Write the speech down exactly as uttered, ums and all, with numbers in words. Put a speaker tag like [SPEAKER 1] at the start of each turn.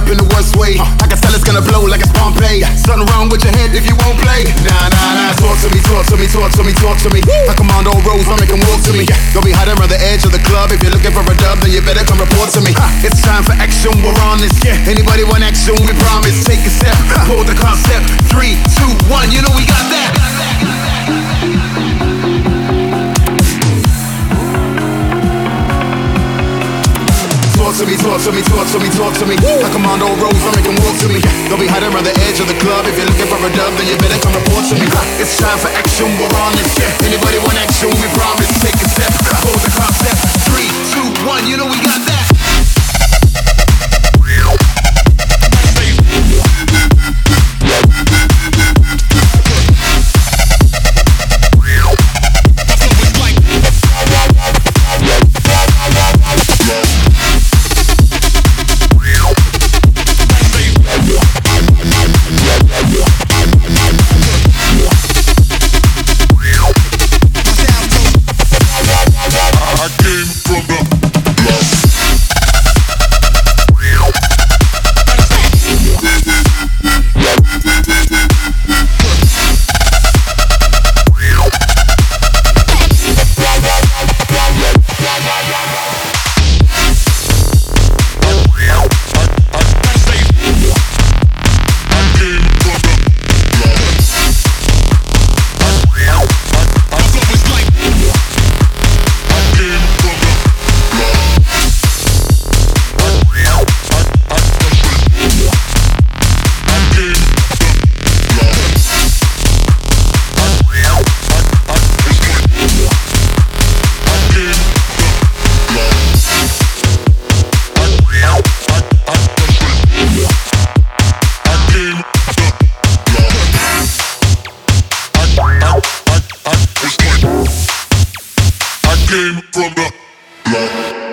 [SPEAKER 1] up in the worst way. I can tell it's gonna blow like it's Pompeii. Something wrong with your head if you won't play. Nah, nah, nah. Talk to me, talk to me, talk to me, talk to me. I command all roads, I make them walk to me. Don't be hiding around the edge of the club. If you're looking for a dub, then you better come report to me. It's time for action, we're on this. Anybody want action, we promise. Take a step, hold the concept. Three, two, one, you know we got that. Talk to me, talk to me, talk to me, talk to me. I command all roads, I make them walk to me. Don't be hiding around the edge of the club. If you're looking for a dub, then you better come report to me. It's time for action, we're on this. Anybody want action, we promise. Take a step, hold the concept. Three, two, one, you know we got that.
[SPEAKER 2] Came from the block.